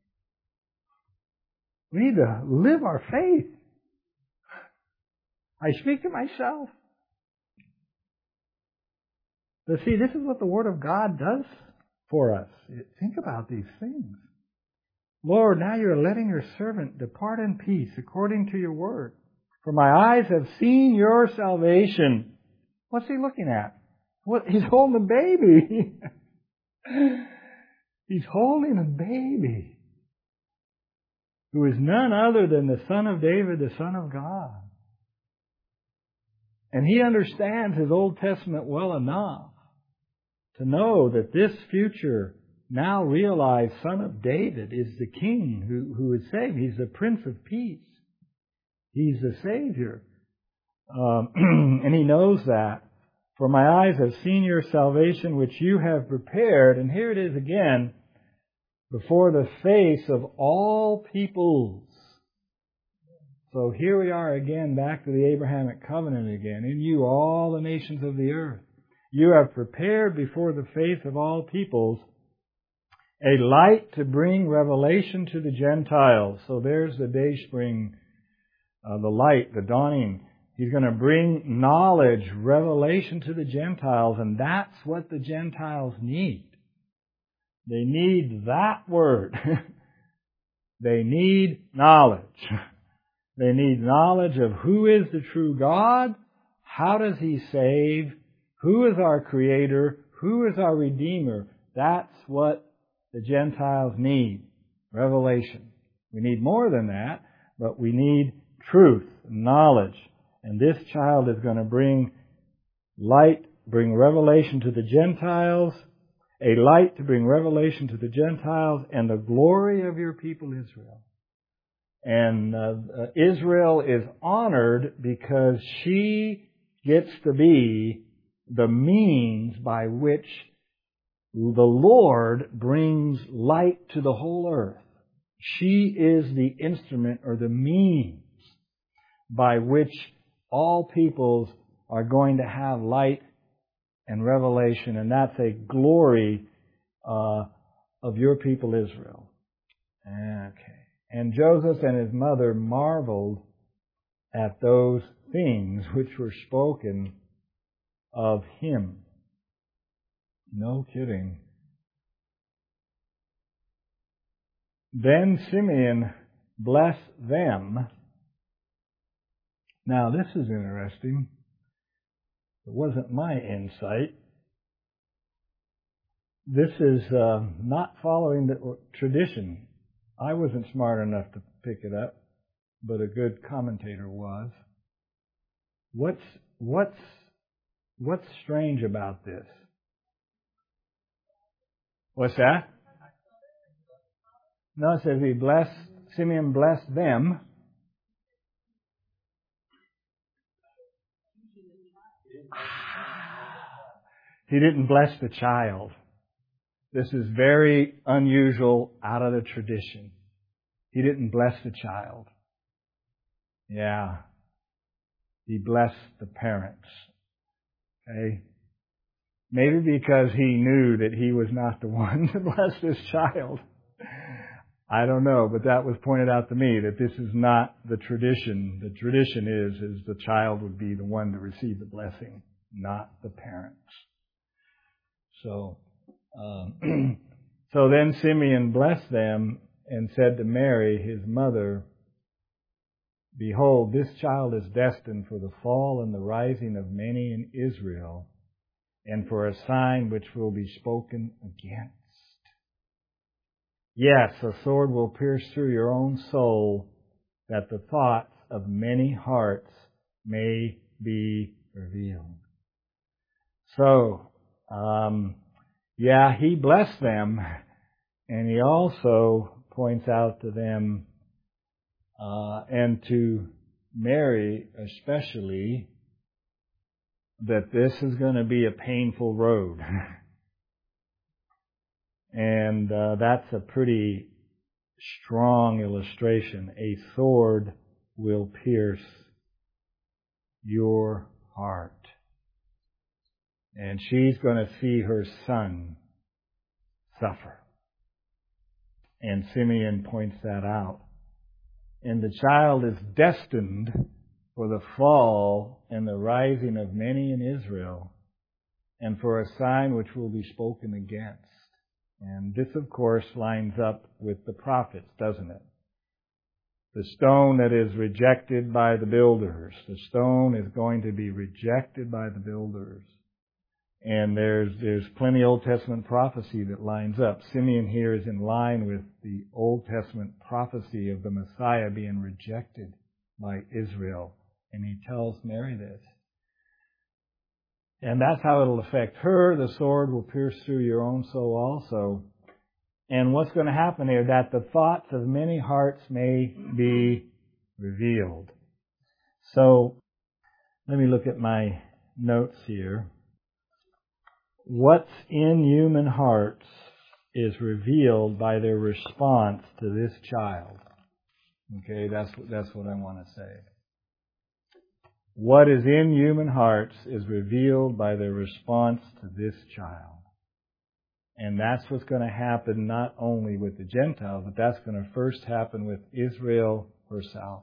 We need to live our faith. I speak to myself. But see, this is what the Word of God does for us. Think about these things. Lord, now you're letting your servant depart in peace according to your word. For my eyes have seen your salvation. What's he looking at? What? He's holding a baby. He's holding a baby who is none other than the Son of David, the Son of God. And he understands his Old Testament well enough to know that this future, now realized Son of David is the King who, who is saved. He's the Prince of Peace. He's the Savior. Um, and he knows that. For my eyes have seen your salvation, which you have prepared. And here it is again, before the face of all peoples. So here we are again, back to the Abrahamic covenant again. In you, all the nations of the earth. You have prepared before the face of all peoples a light to bring revelation to the Gentiles. So there's the day spring, uh, the light, the dawning. He's going to bring knowledge, revelation to the Gentiles, and that's what the Gentiles need. They need that word. They need knowledge. They need knowledge of who is the true God, How does He save? Who is our Creator? Who is our Redeemer? That's what the Gentiles need. Revelation. We need more than that, but we need truth, knowledge. And this child is going to bring light, bring revelation to the Gentiles, a light to bring revelation to the Gentiles, and the glory of your people Israel. And uh, uh, Israel is honored because she gets to be the means by which the Lord brings light to the whole earth. She is the instrument or the means by which all peoples are going to have light and revelation, and that's a glory uh, of your people Israel. Okay. And Joseph and his mother marveled at those things which were spoken of him. No kidding. Then Simeon blessed them. Now this is interesting. It wasn't my insight. This is uh, not following the tradition. I wasn't smart enough to pick it up, but a good commentator was. What's what's what's strange about this? What's that? No, it says he blessed, Simeon blessed them. He didn't bless the child. This is very unusual, out of the tradition. He didn't bless the child. Yeah. He blessed the parents. Okay? Maybe because he knew that he was not the one to bless this child. I don't know, but that was pointed out to me, that this is not the tradition. The tradition is, is the child would be the one to receive the blessing, not the parents. So, um, so then Simeon blessed them and said to Mary, his mother, "Behold, this child is destined for the fall and the rising of many in Israel, and for a sign which will be spoken against. Yes, a sword will pierce through your own soul, that the thoughts of many hearts may be revealed." So, um, yeah, he blessed them, and he also points out to them, uh, and to Mary especially, that this is going to be a painful road. And uh, that's a pretty strong illustration. A sword will pierce your heart. And she's going to see her son suffer. And Simeon points that out. And the child is destined for the fall and the rising of many in Israel, and for a sign which will be spoken against. And this, of course, lines up with the prophets, doesn't it? The stone that is rejected by the builders. The stone is going to be rejected by the builders. And there's there's plenty of Old Testament prophecy that lines up. Simeon here is in line with the Old Testament prophecy of the Messiah being rejected by Israel. And he tells Mary this. And that's how it'll affect her. The sword will pierce through your own soul also. And what's going to happen here? That the thoughts of many hearts may be revealed. So, let me look at my notes here. What's in human hearts is revealed by their response to this child. Okay, that's that's what I want to say. What is in human hearts is revealed by their response to this child. And that's what's going to happen not only with the Gentiles, but that's going to first happen with Israel herself.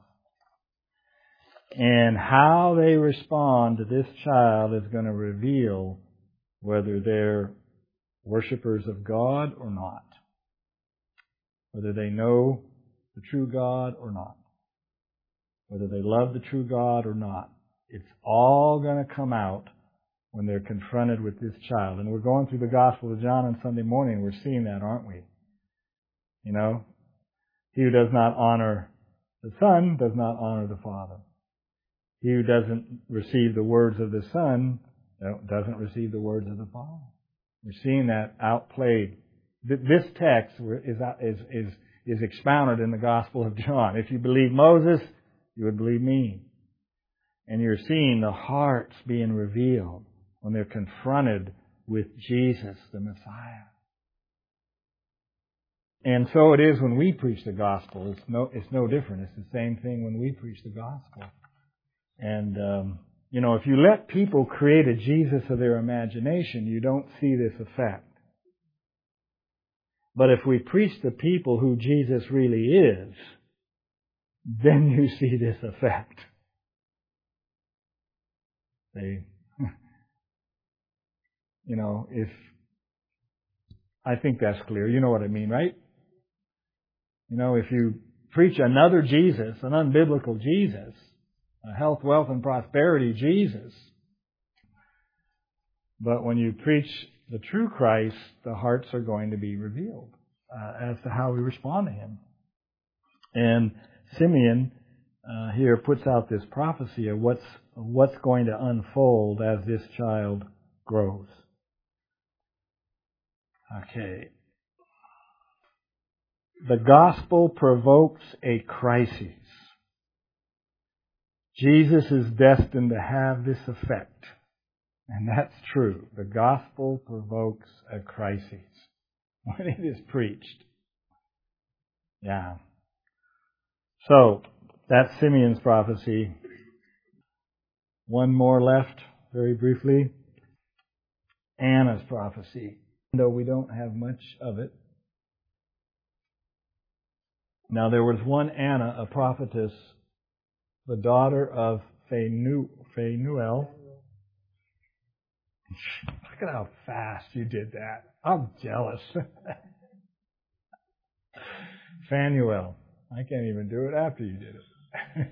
And how they respond to this child is going to reveal whether they're worshipers of God or not. Whether they know the true God or not. Whether they love the true God or not. It's all going to come out when they're confronted with this child. And we're going through the Gospel of John on Sunday morning, and we're seeing that, aren't we? You know, he who does not honor the Son does not honor the Father. He who doesn't receive the words of the Son doesn't receive the words of the Father. We're seeing that outplayed. This text is, is, is, is expounded in the Gospel of John. If you believe Moses, you would believe me. And you're seeing the hearts being revealed when they're confronted with Jesus, the Messiah. And so it is when we preach the gospel. It's no, it's no different. It's the same thing when we preach the gospel. And, um, you know, if you let people create a Jesus of their imagination, you don't see this effect. But if we preach to people who Jesus really is, then you see this effect. They, you know, if, I think that's clear. You know what I mean, right? You know, if you preach another Jesus, an unbiblical Jesus, a health, wealth, and prosperity Jesus, but when you preach the true Christ, the hearts are going to be revealed uh, as to how we respond to Him. And Simeon uh, here puts out this prophecy of what's what's going to unfold as this child grows. Okay. The gospel provokes a crisis. Jesus is destined to have this effect. And that's true. The gospel provokes a crisis when it is preached. Yeah. So, that's Simeon's prophecy. One more left, very briefly. Anna's prophecy, though we don't have much of it. Now there was one Anna, a prophetess, the daughter of Phanuel. Phanuel. Look at how fast you did that. I'm jealous. Phanuel. I can't even do it after you did it.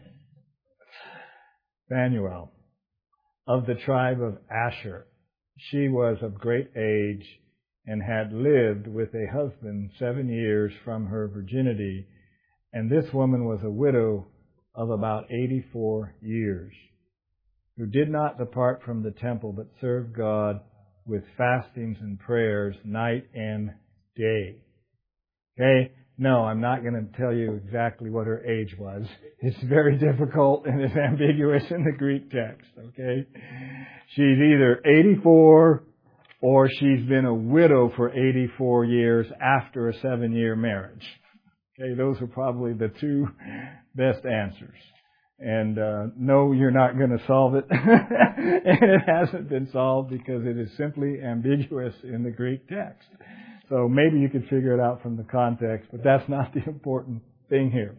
Phanuel, of the tribe of Asher. She was of great age and had lived with a husband seven years from her virginity. And this woman was a widow of about eighty-four years, who did not depart from the temple, but served God with fastings and prayers night and day. Okay? No, I'm not going to tell you exactly what her age was. It's very difficult and it's ambiguous in the Greek text. Okay? She's either eighty-four or she's been a widow for eighty-four years after a seven-year marriage. Okay, those are probably the two best answers. And uh, no, you're not going to solve it. And it hasn't been solved because it is simply ambiguous in the Greek text. So maybe you could figure it out from the context, but that's not the important thing here.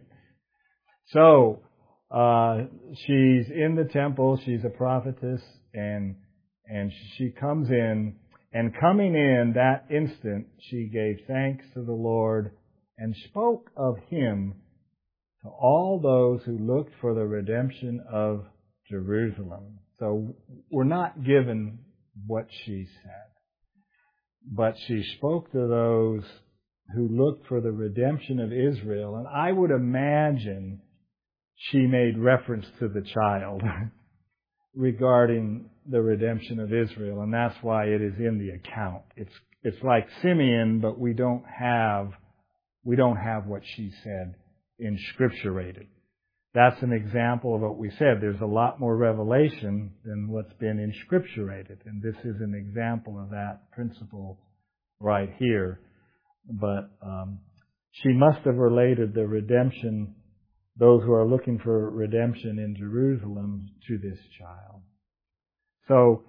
So, uh, she's in the temple, she's a prophetess, and and she comes in, and coming in that instant, she gave thanks to the Lord and spoke of Him to all those who looked for the redemption of Jerusalem. So we're not given what she said, but she spoke to those who looked for the redemption of Israel. And I would imagine she made reference to the child regarding the redemption of Israel. And that's why it is in the account. It's, it's like Simeon, but we don't have, we don't have what she said inscripturated. That's an example of what we said. There's a lot more revelation than what's been inscripturated. And this is an example of that principle right here. But um, she must have related the redemption, those who are looking for redemption in Jerusalem, to this child. So,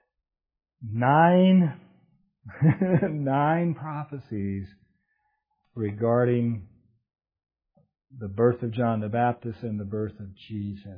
nine, nine prophecies regarding the birth of John the Baptist and the birth of Jesus.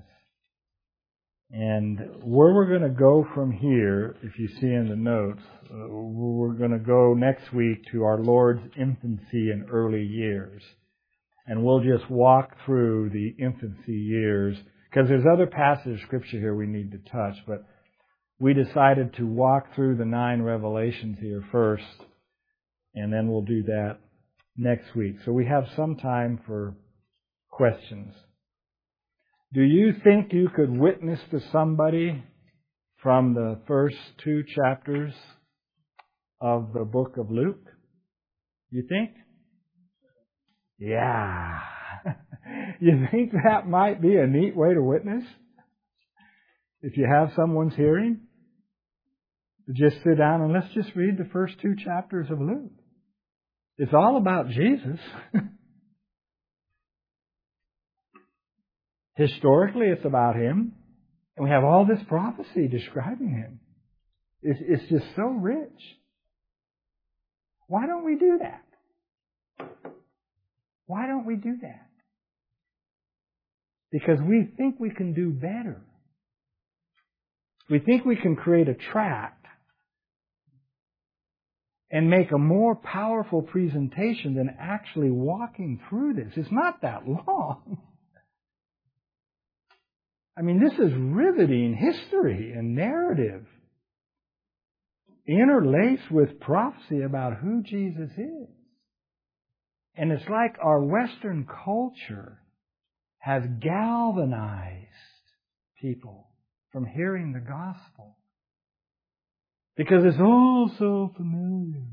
And where we're going to go from here, if you see in the notes, uh, we're going to go next week to our Lord's infancy and early years. And we'll just walk through the infancy years, Because there's other passages of Scripture here we need to touch, but we decided to walk through the nine revelations here first, and then we'll do that next week. So we have some time for questions. Do you think you could witness to somebody from the first two chapters of the book of Luke? You think? Yeah. You think that might be a neat way to witness? If you have someone's hearing? Just sit down and let's just read the first two chapters of Luke. It's all about Jesus. Historically, it's about Him. And we have all this prophecy describing Him. It's, it's just so rich. Why don't we do that? Why don't we do that? Because we think we can do better. We think we can create a tract and make a more powerful presentation than actually walking through this. It's not that long. I mean, this is riveting history and narrative, interlaced with prophecy about who Jesus is. And it's like our Western culture has galvanized people from hearing the gospel. Because it's all so familiar.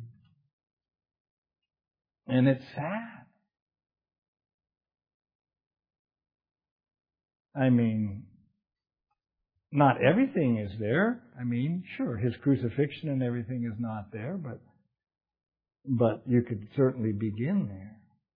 And it's sad. I mean, not everything is there. I mean, sure, His crucifixion and everything is not there, but but you could certainly begin there.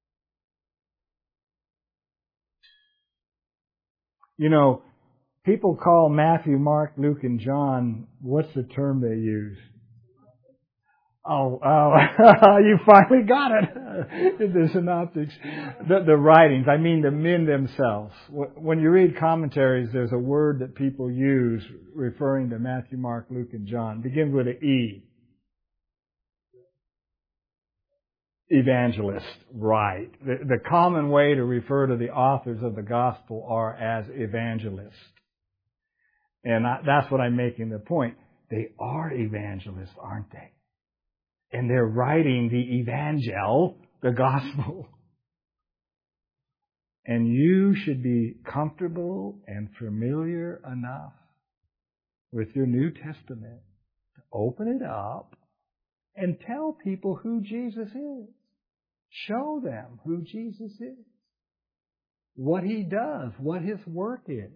You know, people call Matthew, Mark, Luke, and John, what's the term they use? Oh, oh, you finally got it. The synoptics. The, the writings, I mean the men themselves. When you read commentaries, there's a word that people use referring to Matthew, Mark, Luke, and John. It begins with an E. Evangelist, right. The, the common way to refer to the authors of the gospel are as evangelists. And I, that's what I'm making the point. They are evangelists, aren't they? And they're writing the evangel, the gospel. And you should be comfortable and familiar enough with your New Testament to open it up and tell people who Jesus is. Show them who Jesus is. What He does, what His work is.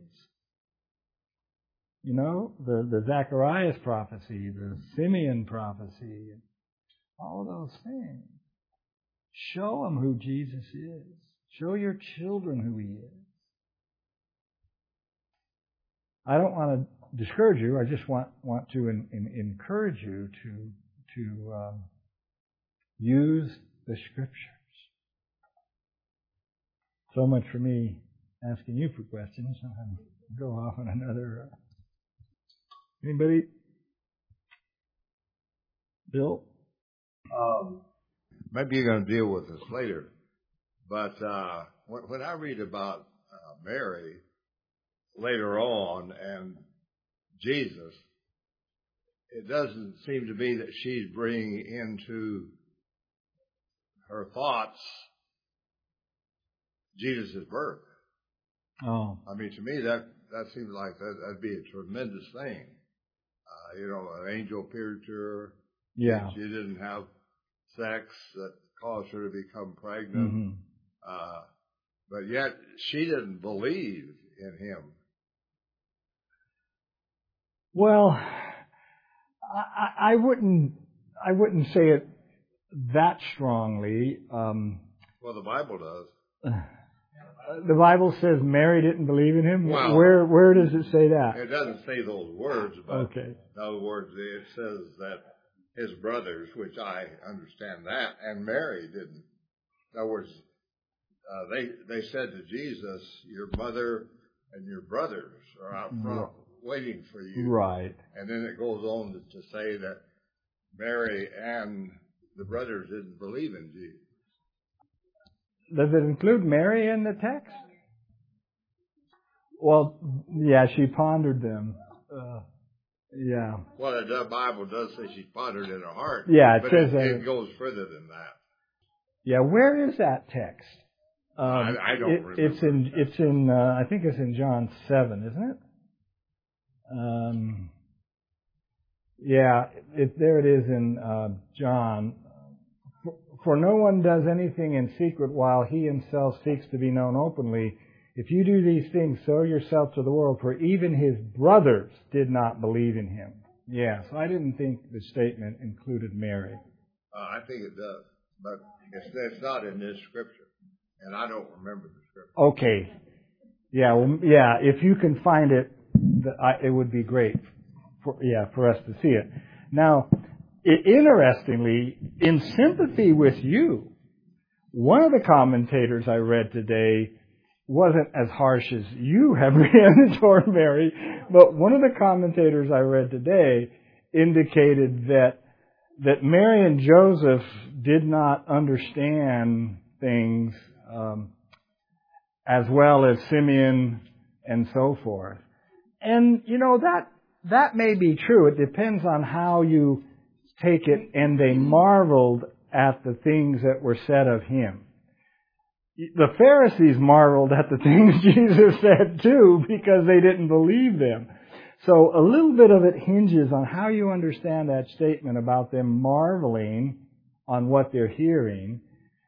You know, the, the Zacharias prophecy, the Simeon prophecy, all those things. Show them who Jesus is. Show your children who He is. I don't want to discourage you. I just want, want to in, in, encourage you to, to um, use the Scriptures. So much for me asking you for questions. I'll go off on another. Uh, anybody? Bill? Um, maybe you're going to deal with this later, but uh, when, when I read about uh, Mary later on and Jesus, it doesn't seem to be that she's bringing into her thoughts Jesus' birth. Oh. I mean, to me, that, that seems like that, that'd be a tremendous thing. Uh, you know, an angel appeared to her. Yeah. She didn't have sex that caused her to become pregnant. Mm-hmm. Uh, but yet, she didn't believe in Him. Well, I, I wouldn't, I wouldn't say it that strongly. Um, well, the Bible does. The Bible says Mary didn't believe in Him. Well, where where does it say that? It doesn't say those words, but okay. in other words, it says that His brothers, which I understand that, and Mary didn't. In other words, uh, they they said to Jesus, "Your mother and your brothers are out front right. waiting for you." Right. And then it goes on to, to say that Mary and the brothers didn't believe in Jesus. Does it include Mary in the text? Well, yeah, she pondered them. Uh, yeah. Well, the Bible does say she pondered in her heart. Yeah, it but says it, that. it goes further than that. Yeah, where is that text? Um, I, I don't it, remember. It's in, it's in, uh, I think it's in John seven, isn't it? Um, yeah, it, there it is in uh, John. For, for no one does anything in secret while he himself seeks to be known openly. If you do these things, show yourself to the world, for even his brothers did not believe in him. Yeah, so I didn't think the statement included Mary. Uh, I think it does, but it's, it's not in this scripture, and I don't remember the scripture. Okay. Yeah, well, yeah, if you can find it, the, I, it would be great for, yeah, for us to see it. Now, I- interestingly, in sympathy with you, one of the commentators I read today wasn't as harsh as you have been toward Mary, but one of the commentators I read today indicated that that Mary and Joseph did not understand things um, as well as Simeon and so forth. And, you know, that that may be true. It depends on how you take it. And they marveled at the things that were said of him. The Pharisees marveled at the things Jesus said too, because they didn't believe them. So a little bit of it hinges on how you understand that statement about them marveling on what they're hearing.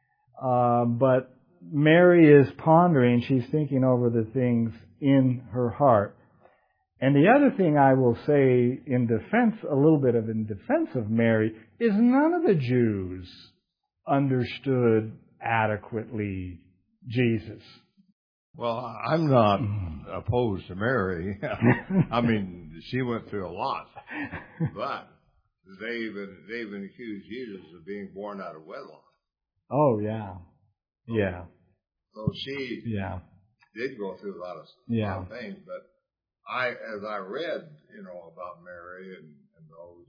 Uh, but Mary is pondering, she's thinking over the things in her heart. And the other thing I will say in defense, a little bit of in defense of Mary, is none of the Jews understood adequately Jesus. Well, I'm not opposed to Mary. I mean, she went through a lot, but they even they even accused Jesus of being born out of wedlock. Oh yeah, yeah. So she yeah did go through a lot of, yeah. lot of things. But I, as I read, you know, about Mary and, and those,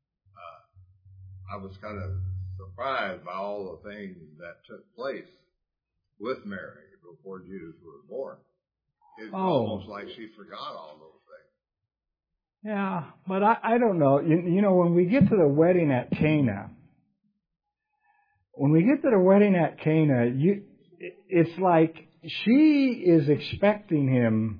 uh, I was kind of surprised by all the things that took place with Mary before Jesus was born. It's oh. almost like she forgot all those things. Yeah, but I, I don't know. You, you know, when we get to the wedding at Cana, when we get to the wedding at Cana, you, it's like she is expecting him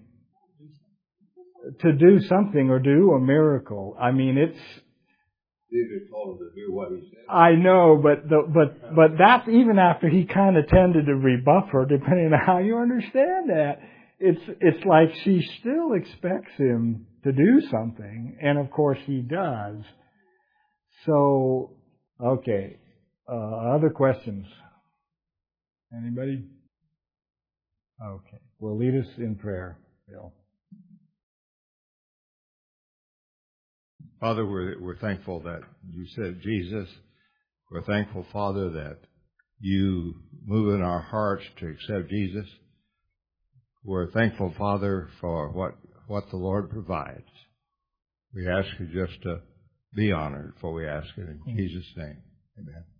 to do something or do a miracle. I mean, it's. Jesus told her to do what he said. I know, but the, but but that's even after he kind of tended to rebuff her, depending on how you understand that. It's it's like she still expects him to do something, and of course he does. So, okay. Uh, other questions? Anybody? Okay. Well, lead us in prayer, Bill. Father, we're, we're thankful that you said Jesus. We're thankful, Father, that you move in our hearts to accept Jesus. We're thankful, Father, for what, what the Lord provides. We ask you just to be honored, for we ask it in Jesus' name. Amen.